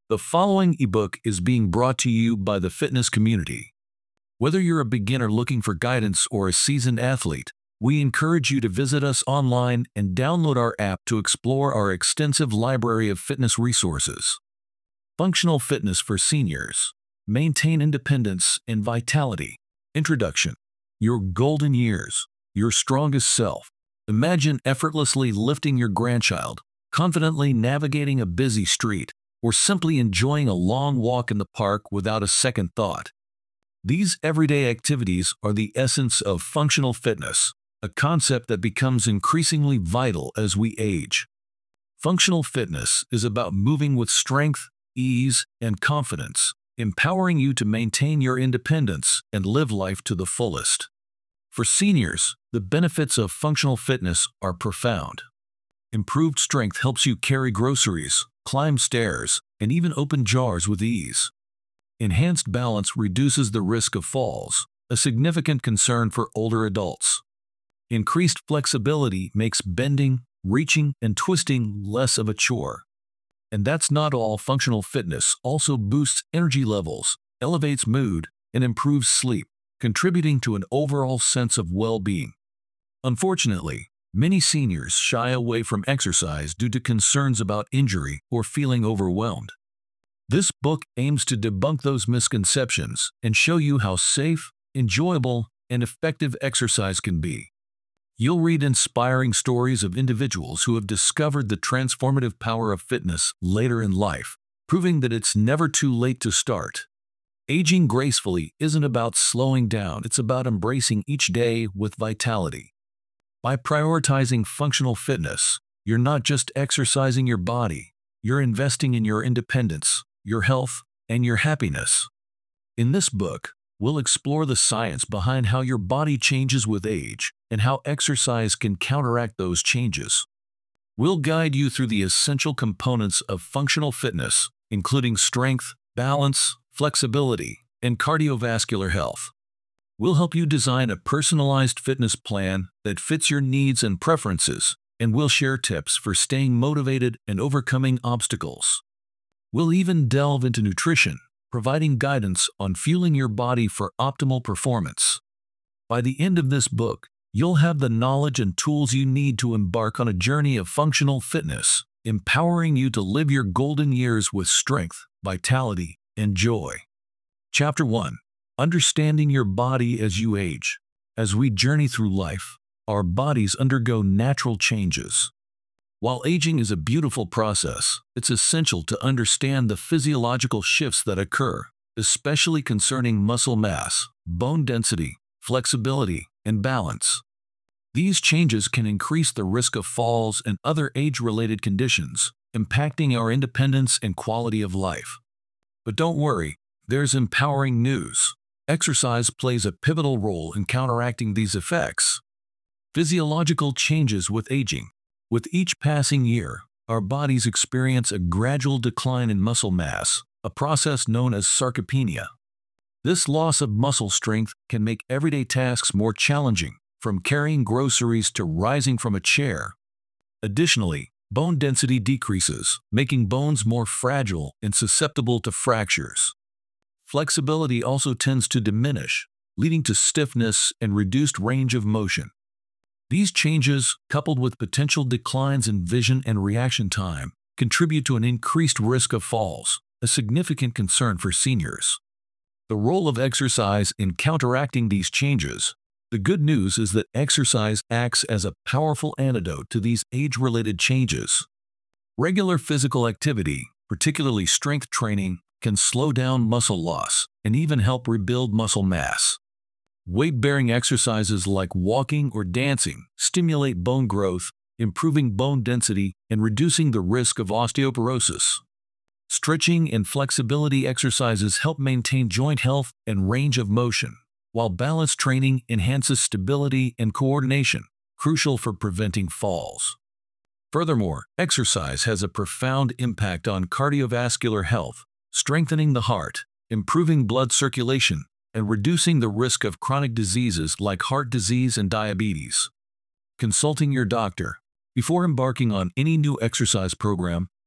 The following ebook is being brought to you by the fitness community. Whether you're a beginner looking for guidance or a seasoned athlete, we encourage you to visit us online and download our app to explore our extensive library of fitness resources. Functional Fitness for Seniors. Maintain independence and vitality. Introduction. Your golden years. Your strongest self. Imagine effortlessly lifting your grandchild, confidently navigating a busy street, or simply enjoying a long walk in the park without a second thought. These everyday activities are the essence of functional fitness, a concept that becomes increasingly vital as we age. Functional fitness is about moving with strength, ease, and confidence, empowering you to maintain your independence and live life to the fullest. For seniors, the benefits of functional fitness are profound. Improved strength helps you carry groceries, climb stairs, and even open jars with ease. Enhanced balance reduces the risk of falls, a significant concern for older adults. Increased flexibility makes bending, reaching, and twisting less of a chore. And that's not all. Functional fitness also boosts energy levels, elevates mood, and improves sleep, contributing to an overall sense of well-being. Unfortunately, many seniors shy away from exercise due to concerns about injury or feeling overwhelmed. This book aims to debunk those misconceptions and show you how safe, enjoyable, and effective exercise can be. You'll read inspiring stories of individuals who have discovered the transformative power of fitness later in life, proving that it's never too late to start. Aging gracefully isn't about slowing down, it's about embracing each day with vitality. By prioritizing functional fitness, you're not just exercising your body, you're investing in your independence, your health, and your happiness. In this book, we'll explore the science behind how your body changes with age and how exercise can counteract those changes. We'll guide you through the essential components of functional fitness, including strength, balance, flexibility, and cardiovascular health. We'll help you design a personalized fitness plan that fits your needs and preferences, and we'll share tips for staying motivated and overcoming obstacles. We'll even delve into nutrition, providing guidance on fueling your body for optimal performance. By the end of this book, you'll have the knowledge and tools you need to embark on a journey of functional fitness, empowering you to live your golden years with strength, vitality, and joy. Chapter 1. Understanding your body as you age. As we journey through life, our bodies undergo natural changes. While aging is a beautiful process, it's essential to understand the physiological shifts that occur, especially concerning muscle mass, bone density, flexibility, and balance. These changes can increase the risk of falls and other age-related conditions, impacting our independence and quality of life. But don't worry, there's empowering news. Exercise plays a pivotal role in counteracting these effects. Physiological changes with aging. With each passing year, our bodies experience a gradual decline in muscle mass, a process known as sarcopenia. This loss of muscle strength can make everyday tasks more challenging, from carrying groceries to rising from a chair. Additionally, bone density decreases, making bones more fragile and susceptible to fractures. Flexibility also tends to diminish, leading to stiffness and reduced range of motion. These changes, coupled with potential declines in vision and reaction time, contribute to an increased risk of falls, a significant concern for seniors. The role of exercise in counteracting these changes. The good news is that exercise acts as a powerful antidote to these age-related changes. Regular physical activity, particularly strength training, can slow down muscle loss and even help rebuild muscle mass. Weight-bearing exercises like walking or dancing stimulate bone growth, improving bone density and reducing the risk of osteoporosis. Stretching and flexibility exercises help maintain joint health and range of motion, while balance training enhances stability and coordination, crucial for preventing falls. Furthermore, exercise has a profound impact on cardiovascular health, strengthening the heart, improving blood circulation, and reducing the risk of chronic diseases like heart disease and diabetes. Consulting your doctor. Before embarking on any new exercise program,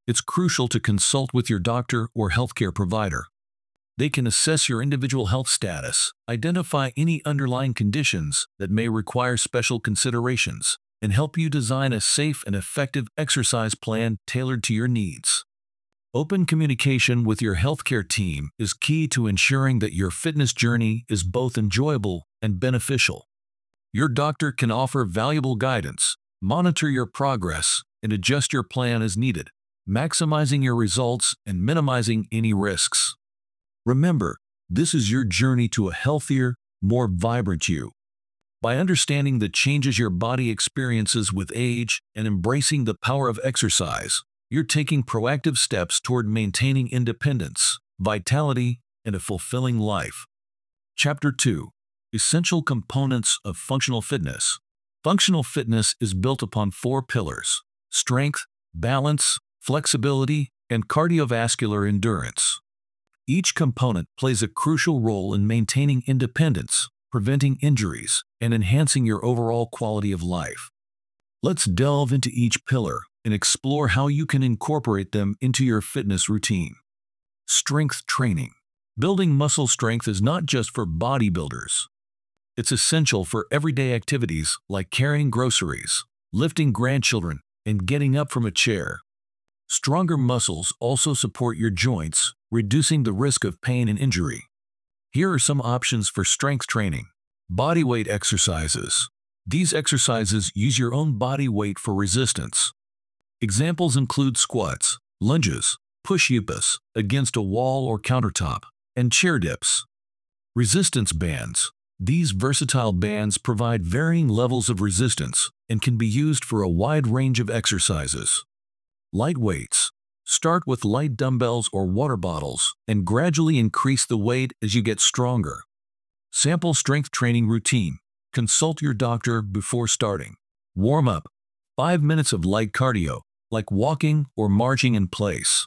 it's crucial to consult with your doctor or healthcare provider. They can assess your individual health status, identify any underlying conditions that may require special considerations, and help you design a safe and effective exercise plan tailored to your needs. Open communication with your healthcare team is key to ensuring that your fitness journey is both enjoyable and beneficial. Your doctor can offer valuable guidance, monitor your progress, and adjust your plan as needed, maximizing your results and minimizing any risks. Remember, this is your journey to a healthier, more vibrant you. By understanding the changes your body experiences with age and embracing the power of exercise, you're taking proactive steps toward maintaining independence, vitality, and a fulfilling life. Chapter 2: Essential Components of Functional Fitness. Functional fitness is built upon 4 pillars: strength, balance, flexibility, and cardiovascular endurance. Each component plays a crucial role in maintaining independence, preventing injuries, and enhancing your overall quality of life. Let's delve into each pillar and explore how you can incorporate them into your fitness routine. Strength training. Building muscle strength is not just for bodybuilders. It's essential for everyday activities like carrying groceries, lifting grandchildren, and getting up from a chair. Stronger muscles also support your joints, reducing the risk of pain and injury. Here are some options for strength training. Bodyweight exercises. These exercises use your own body weight for resistance. Examples include squats, lunges, push-ups against a wall or countertop, and chair dips. Resistance bands. These versatile bands provide varying levels of resistance and can be used for a wide range of exercises. Light weights. Start with light dumbbells or water bottles and gradually increase the weight as you get stronger. Sample strength training routine. Consult your doctor before starting. Warm up. 5 minutes of light cardio, like walking or marching in place.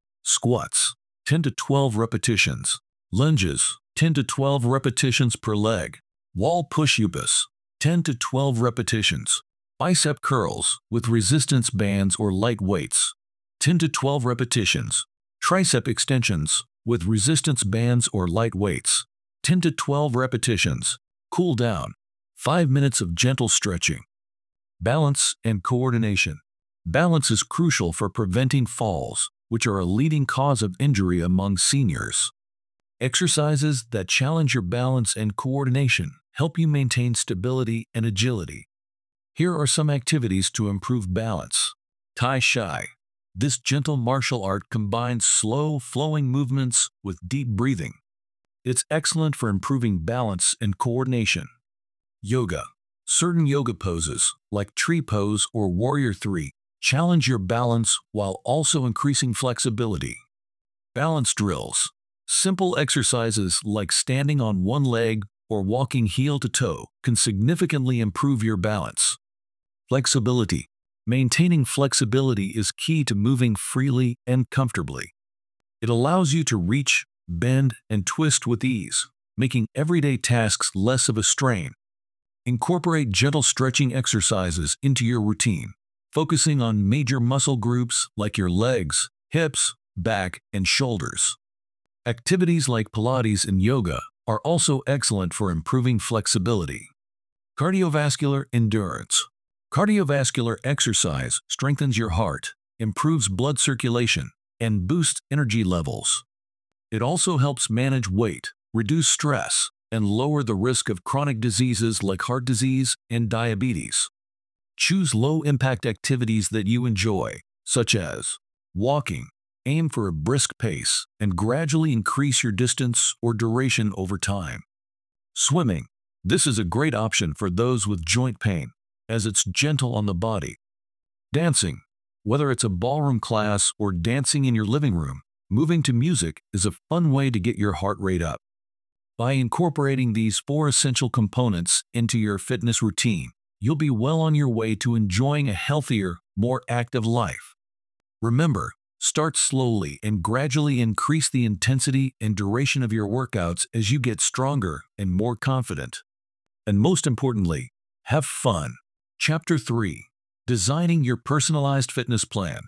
Squats. 10 to 12 repetitions. Lunges. 10 to 12 repetitions per leg. Wall push-ups. 10 to 12 repetitions. Bicep curls with resistance bands or light weights. 10 to 12 repetitions. Tricep extensions with resistance bands or light weights. 10 to 12 repetitions. Cool down. 5 minutes of gentle stretching. Balance and coordination. Balance is crucial for preventing falls, which are a leading cause of injury among seniors. Exercises that challenge your balance and coordination help you maintain stability and agility. Here are some activities to improve balance. Tai Chi. This gentle martial art combines slow, flowing movements with deep breathing. It's excellent for improving balance and coordination. Yoga. Certain yoga poses, like tree pose or warrior 3, challenge your balance while also increasing flexibility. Balance drills. Simple exercises like standing on one leg or walking heel to toe can significantly improve your balance. Flexibility. Maintaining flexibility is key to moving freely and comfortably. It allows you to reach, bend, and twist with ease, making everyday tasks less of a strain. Incorporate gentle stretching exercises into your routine, focusing on major muscle groups like your legs, hips, back, and shoulders. Activities like Pilates and yoga are also excellent for improving flexibility. Cardiovascular endurance. Cardiovascular exercise strengthens your heart, improves blood circulation, and boosts energy levels. It also helps manage weight, reduce stress, and lower the risk of chronic diseases like heart disease and diabetes. Choose low-impact activities that you enjoy, such as walking. Aim for a brisk pace and gradually increase your distance or duration over time. Swimming. This is a great option for those with joint pain, as it's gentle on the body. Dancing. Whether it's a ballroom class or dancing in your living room, moving to music is a fun way to get your heart rate up. By incorporating these 4 essential components into your fitness routine, you'll be well on your way to enjoying a healthier, more active life. Remember, start slowly and gradually increase the intensity and duration of your workouts as you get stronger and more confident. And most importantly, have fun. Chapter 3: Designing your personalized fitness plan.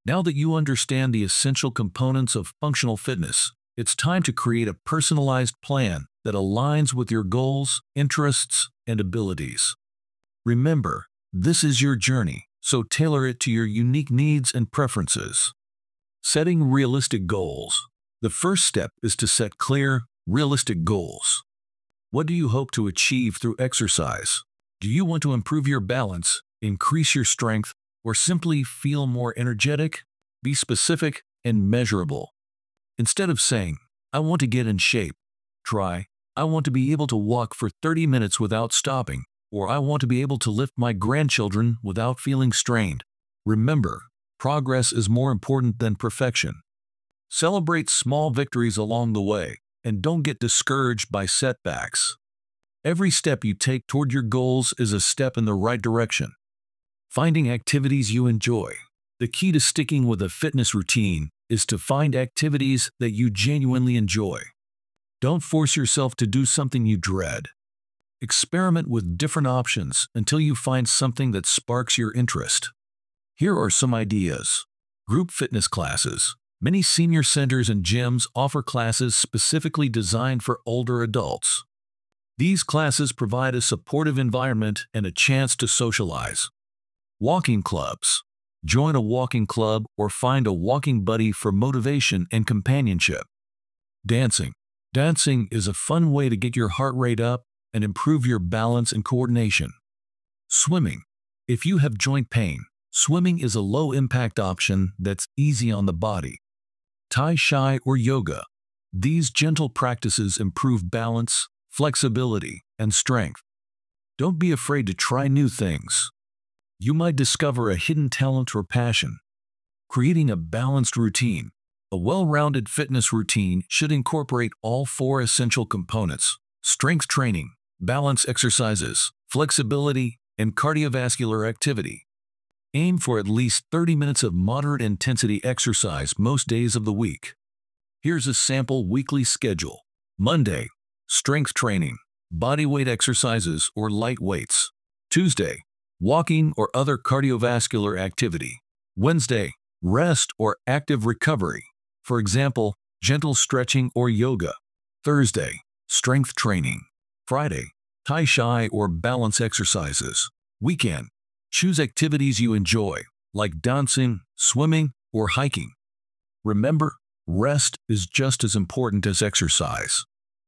Now that you understand the essential components of functional fitness, it's time to create a personalized plan that aligns with your goals, interests, and abilities. Remember, this is your journey, so tailor it to your unique needs and preferences. Setting realistic goals. The first step is to set clear, realistic goals. What do you hope to achieve through exercise? Do you want to improve your balance, increase your strength, or simply feel more energetic? Be specific and measurable. Instead of saying, "I want to get in shape," try, "I want to be able to walk for 30 minutes without stopping," or "I want to be able to lift my grandchildren without feeling strained." Remember, progress is more important than perfection. Celebrate small victories along the way, and don't get discouraged by setbacks. Every step you take toward your goals is a step in the right direction. Finding activities you enjoy. The key to sticking with a fitness routine is to find activities that you genuinely enjoy. Don't force yourself to do something you dread. Experiment with different options until you find something that sparks your interest. Here are some ideas. Group fitness classes. Many senior centers and gyms offer classes specifically designed for older adults. These classes provide a supportive environment and a chance to socialize. Walking clubs. Join a walking club or find a walking buddy for motivation and companionship. Dancing. Dancing is a fun way to get your heart rate up and improve your balance and coordination. Swimming. If you have joint pain, swimming is a low-impact option that's easy on the body. Tai Chi or yoga. These gentle practices improve balance, flexibility, and strength. Don't be afraid to try new things. You might discover a hidden talent or passion. Creating a balanced routine. A well-rounded fitness routine should incorporate all four essential components: strength training, balance exercises, flexibility, and cardiovascular activity. Aim for at least 30 minutes of moderate intensity exercise most days of the week. Here's a sample weekly schedule. Monday, strength training, bodyweight exercises or light weights. Tuesday, walking or other cardiovascular activity. Wednesday, rest or active recovery. For example, gentle stretching or yoga. Thursday, strength training. Friday, Tai Chi or balance exercises. Weekend, choose activities you enjoy, like dancing, swimming, or hiking. Remember, rest is just as important as exercise.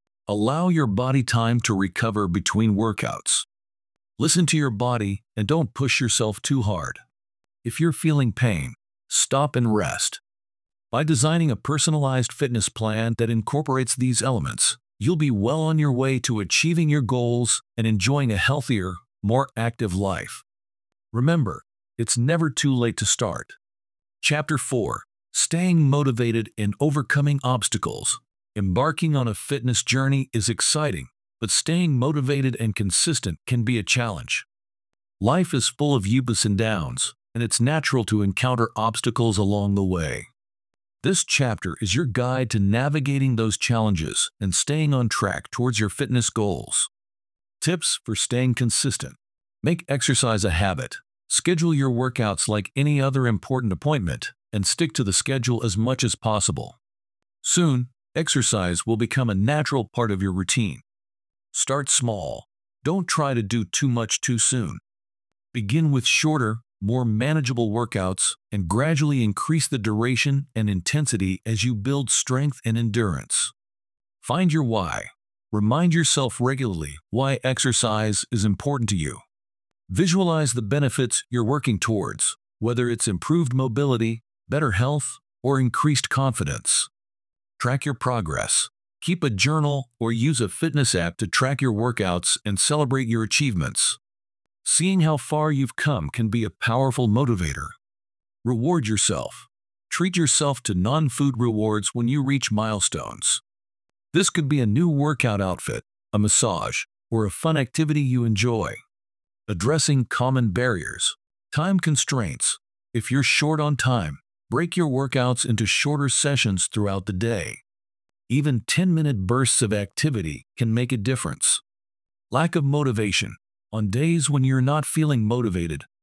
Allow your body time to recover between workouts. Listen to your body and don't push yourself too hard. If you're feeling pain, stop and rest. By designing a personalized fitness plan that incorporates these elements, you'll be well on your way to achieving your goals and enjoying a healthier, more active life. Remember, it's never too late to start. Chapter 4. Staying motivated and overcoming obstacles. Embarking on a fitness journey is exciting, but staying motivated and consistent can be a challenge. Life is full of ups and downs, and it's natural to encounter obstacles along the way. This chapter is your guide to navigating those challenges and staying on track towards your fitness goals. Tips for staying consistent. Make exercise a habit. Schedule your workouts like any other important appointment, and stick to the schedule as much as possible. Soon, exercise will become a natural part of your routine. Start small. Don't try to do too much too soon. Begin with shorter, more manageable workouts and gradually increase the duration and intensity as you build strength and endurance. Find your why. Remind yourself regularly why exercise is important to you. Visualize the benefits you're working towards, whether it's improved mobility, better health, or increased confidence. Track your progress. Keep a journal or use a fitness app to track your workouts and celebrate your achievements. Seeing how far you've come can be a powerful motivator. Reward yourself. Treat yourself to non-food rewards when you reach milestones. This could be a new workout outfit, a massage, or a fun activity you enjoy. Addressing common barriers. Time constraints. If you're short on time, break your workouts into shorter sessions throughout the day. Even 10-minute bursts of activity can make a difference. Lack of motivation. On days when you're not feeling motivated,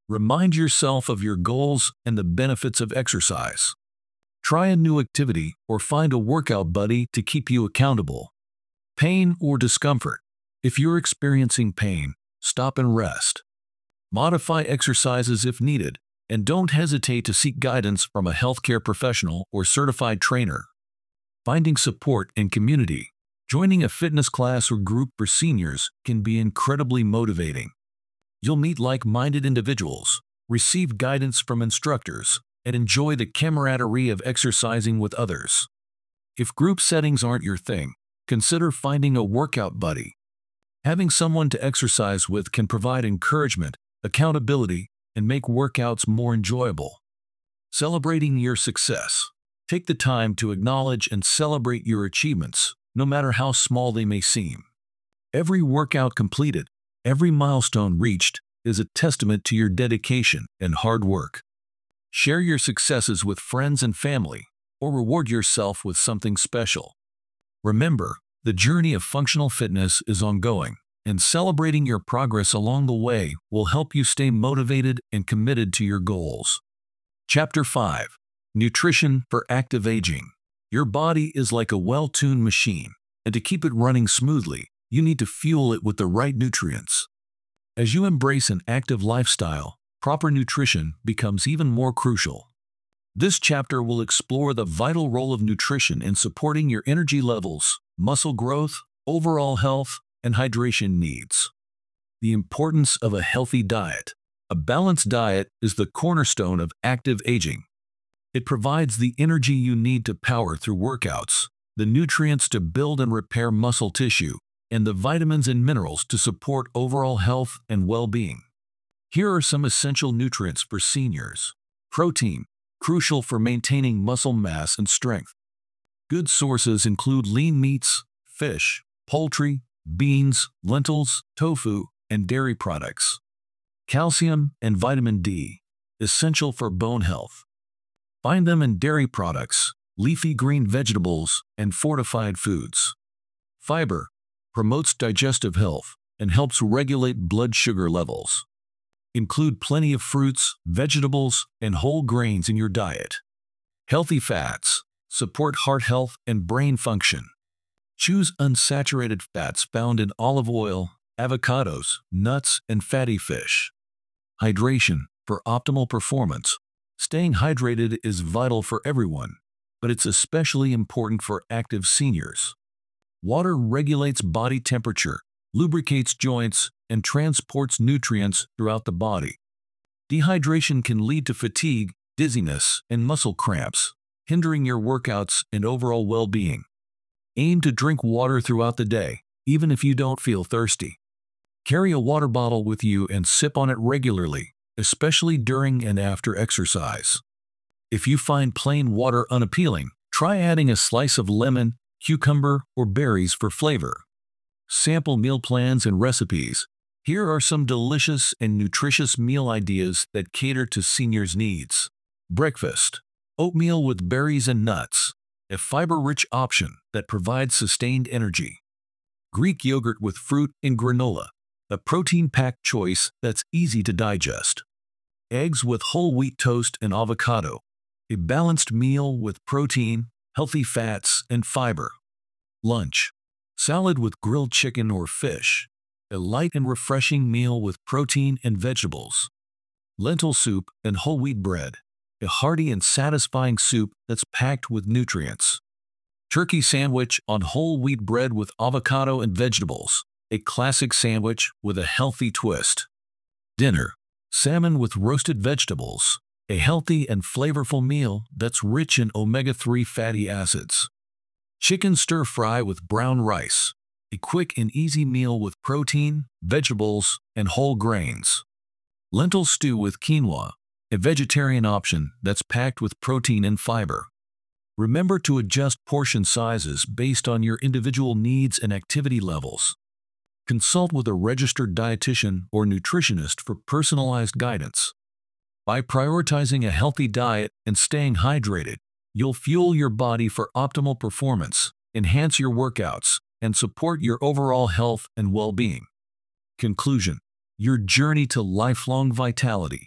Remind yourself of your goals and the benefits of exercise. Try a new activity or find a workout buddy to keep you accountable. Pain or discomfort. If you're experiencing pain, stop and rest. Modify exercises if needed, and don't hesitate to seek guidance from a healthcare professional or certified trainer. Finding support and community. Joining a fitness class or group for seniors can be incredibly motivating. You'll meet like-minded individuals, receive guidance from instructors, and enjoy the camaraderie of exercising with others. If group settings aren't your thing, consider finding a workout buddy. Having someone to exercise with can provide encouragement, accountability, and make workouts more enjoyable. Celebrating your success. Take the time to acknowledge and celebrate your achievements, no matter how small they may seem. Every workout completed, every milestone reached, is a testament to your dedication and hard work. Share your successes with friends and family, or reward yourself with something special. Remember, the journey of functional fitness is ongoing, and celebrating your progress along the way will help you stay motivated and committed to your goals. Chapter 5. Nutrition for Active Aging. Your body is like a well-tuned machine, and to keep it running smoothly, you need to fuel it with the right nutrients. As you embrace an active lifestyle, proper nutrition becomes even more crucial. This chapter will explore the vital role of nutrition in supporting your energy levels, muscle growth, overall health, and hydration needs. The importance of a healthy diet. A balanced diet is the cornerstone of active aging. It provides the energy you need to power through workouts, the nutrients to build and repair muscle tissue, and the vitamins and minerals to support overall health and well-being. Here are some essential nutrients for seniors. Protein, crucial for maintaining muscle mass and strength. Good sources include lean meats, fish, poultry, beans, lentils, tofu, and dairy products. Calcium and vitamin D, essential for bone health. Find them in dairy products, leafy green vegetables, and fortified foods. Fiber, promotes digestive health and helps regulate blood sugar levels. Include plenty of fruits, vegetables, and whole grains in your diet. Healthy fats, support heart health and brain function. Choose unsaturated fats found in olive oil, avocados, nuts, and fatty fish. Hydration, for optimal performance. Staying hydrated is vital for everyone, but it's especially important for active seniors. Water regulates body temperature, lubricates joints, and transports nutrients throughout the body. Dehydration can lead to fatigue, dizziness, and muscle cramps, hindering your workouts and overall well-being. Aim to drink water throughout the day, even if you don't feel thirsty. Carry a water bottle with you and sip on it regularly, especially during and after exercise. If you find plain water unappealing, try adding a slice of lemon, cucumber, or berries for flavor. Sample meal plans and recipes. Here are some delicious and nutritious meal ideas that cater to seniors' needs. Breakfast. Oatmeal with berries and nuts, a fiber-rich option that provides sustained energy. Greek yogurt with fruit and granola, a protein-packed choice that's easy to digest. Eggs with whole wheat toast and avocado, a balanced meal with protein, healthy fats, and fiber. Lunch. Salad with grilled chicken or fish, a light and refreshing meal with protein and vegetables. Lentil soup and whole wheat bread, a hearty and satisfying soup that's packed with nutrients. Turkey sandwich on whole wheat bread with avocado and vegetables, a classic sandwich with a healthy twist. Dinner. Salmon with roasted vegetables, a healthy and flavorful meal that's rich in omega-3 fatty acids. Chicken stir-fry with brown rice, a quick and easy meal with protein, vegetables, and whole grains. Lentil stew with quinoa, a vegetarian option that's packed with protein and fiber. Remember to adjust portion sizes based on your individual needs and activity levels. Consult with a registered dietitian or nutritionist for personalized guidance. By prioritizing a healthy diet and staying hydrated, you'll fuel your body for optimal performance, enhance your workouts, and support your overall health and well-being. Conclusion. Your journey to lifelong vitality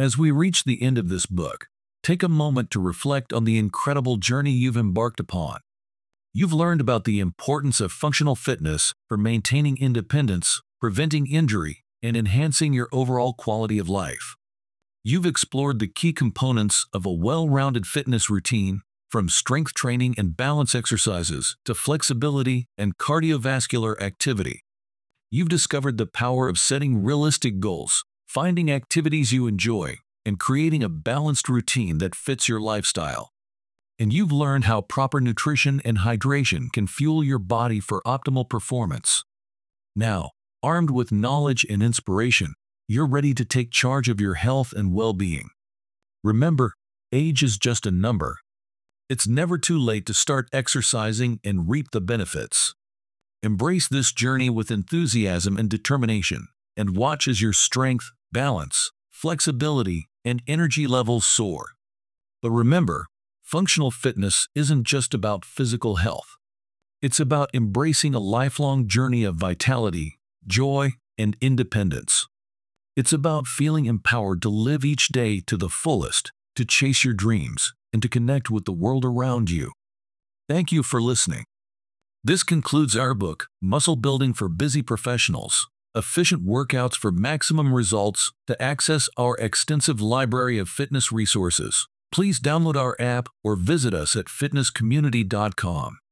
As we reach the end of this book, take a moment to reflect on the incredible journey you've embarked upon. You've learned about the importance of functional fitness for maintaining independence, preventing injury, and enhancing your overall quality of life. You've explored the key components of a well-rounded fitness routine, from strength training and balance exercises to flexibility and cardiovascular activity. You've discovered the power of setting realistic goals, finding activities you enjoy, and creating a balanced routine that fits your lifestyle. And you've learned how proper nutrition and hydration can fuel your body for optimal performance. Now, armed with knowledge and inspiration, you're ready to take charge of your health and well-being. Remember, age is just a number. It's never too late to start exercising and reap the benefits. Embrace this journey with enthusiasm and determination, and watch as your strength, balance, flexibility, and energy levels soar. But remember, functional fitness isn't just about physical health. It's about embracing a lifelong journey of vitality, joy, and independence. It's about feeling empowered to live each day to the fullest, to chase your dreams, and to connect with the world around you. Thank you for listening. This concludes our book, Muscle Building for Busy Professionals: Efficient Workouts for Maximum Results. To access our extensive library of fitness resources, please download our app or visit us at fitnesscommunity.com.